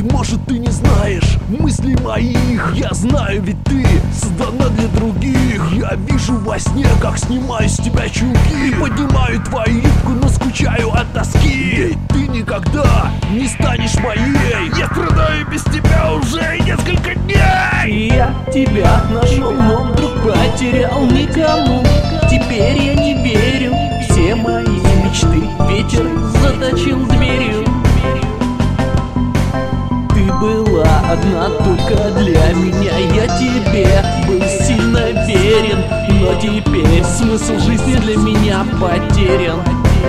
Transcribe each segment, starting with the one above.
Может, ты не знаешь мыслей моих. Я знаю, ведь ты создана для других. Я вижу во сне, как снимаю с тебя чулки, поднимаю твою юбку, но скучаю от тоски. Ведь ты никогда не станешь моей. Я страдаю без тебя уже несколько дней. Я тебя нашел, но вдруг потерял никому. Теперь я не верю, все мои мечты ветер заточил дверью. Ты была одна только для меня, я тебе был сильно верен. Но теперь смысл жизни для меня потерян.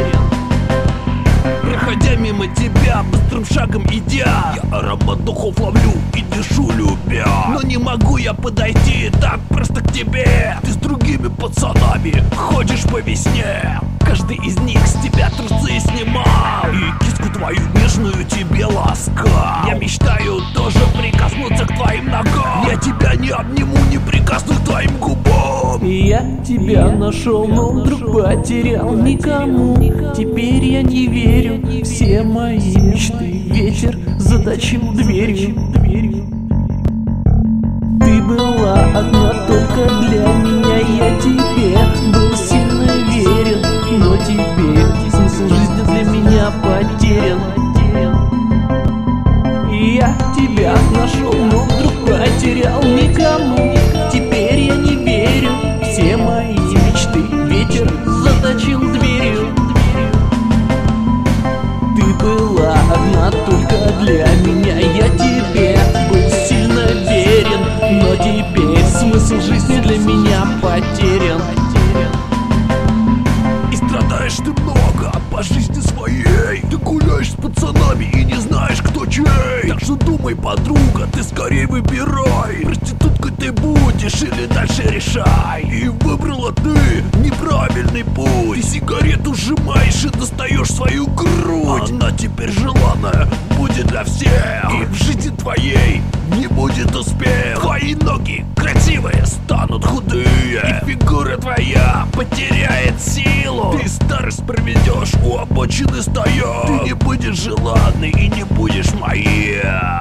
Проходя мимо тебя, быстрым шагом идя, я аромат духов ловлю и дышу любя. Но не могу я подойти так просто к тебе. Ты с другими пацанами ходишь по весне. Каждый из них с тебя трусы снимал и киску твою нежную тебе ласкал. Я мечтаю тоже прикоснуться к твоим ногам. Я тебя не обниму, не прикоснусь к твоим губам. Я тебя нашел, но вдруг потерял никому. Теперь я не верю, все мои мечты ветер заточил дверью. Ты была одна только для меня, я тебе был сильно верен. Но теперь смысл жизни для меня потерян. Я тебя нашел, но вдруг потерял никому. Теперь я не верю, все мои мечты ветер заточил дверью. Ты была одна только для меня, я тебе был сильно верен. Но теперь смысл жизни для меня потерян. И страдаешь ты много по жизни своей. Ты гуляешь с пацанами и не знаешь, кто чей. Так что думай, подруга, ты скорее выбирай, проституткой ты будешь или дальше решай. И выбрала ты неправильный путь. Ты сигарету сжимаешь и достаешь свою грудь. Она теперь желанная будет для всех, и в жизни твоей не будет успеха. Твои ноги красивые станут худые, и фигура твоя потеряет силу. Ты старость проведешь у обочины стоя. Ты не будешь желанной и не будешь моей.